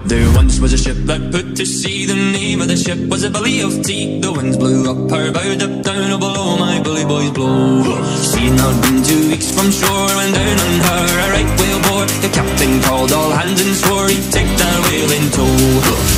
There once was a ship that put to sea. The name of the ship was a Billy of Tea. The winds blew up her bow, up down, oh below my bully boys blow. She had not been 2 weeks from shore when down on her a right whale bore. The captain called all hands and swore he'd take that whale in tow.